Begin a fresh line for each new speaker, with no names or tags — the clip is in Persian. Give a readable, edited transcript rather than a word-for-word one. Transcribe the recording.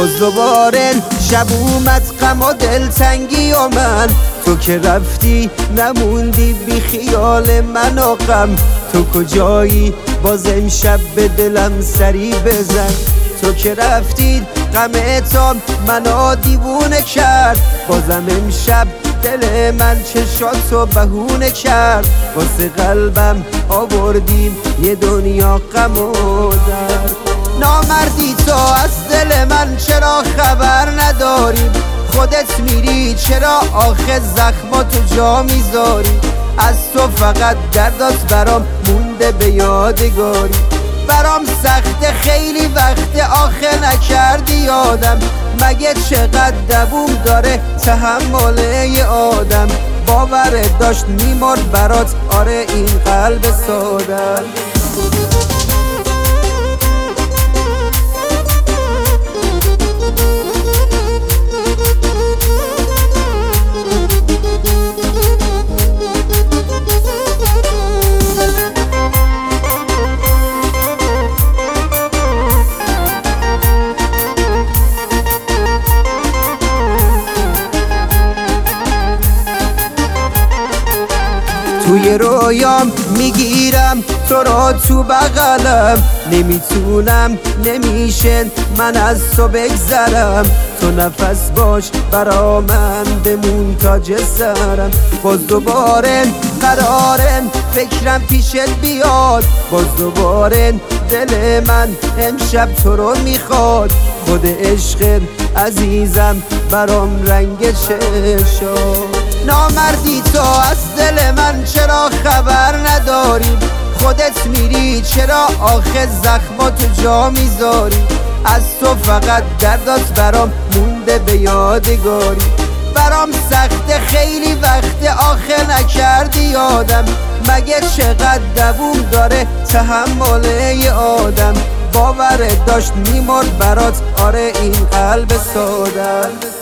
باز دوباره شب اومد غم و دلتنگی و من تو که رفتی نموندی بی خیال من و غم تو کجایی باز امشب به دلم سری بزن تو که رفتی غمتان منو دیوونه کرد بازم امشب دل من چشاتو بهونه کرد واسه قلبم آوردیم یه دنیا غم و درد نامردی تو از دل من چرا خبر نداری خودت میری چرا آخه زخماتو جا میذاری از تو فقط دردات برام مونده به یادگاری برام سخته خیلی وقت آخه نکردی یادم مگه چقدر دووم داره تحمل یه آدم باورت داشت میمرد برات آره این قلب سادم توی رویام میگیرم تو را تو بغلم نمیتونم نمیشه من از تو بگذرم تو نفس باش برا من بمون تاج سرم باز دوباره قرارم فکرم پیشت بیاد باز دوباره دل من امشب تو رو میخواد خود عشق عزیزم برام رنگ چشم نامردی تو از دل من چرا خبر نداری خودت میری چرا آخه زخماتو جا میذاری از تو فقط دردات برام مونده به یادگاری برام سخته خیلی وقت آخه نکردی یادم مگه چقدر دووم داره تحمل یه آدم باورت داشت میمرد برات آره این قلب سادم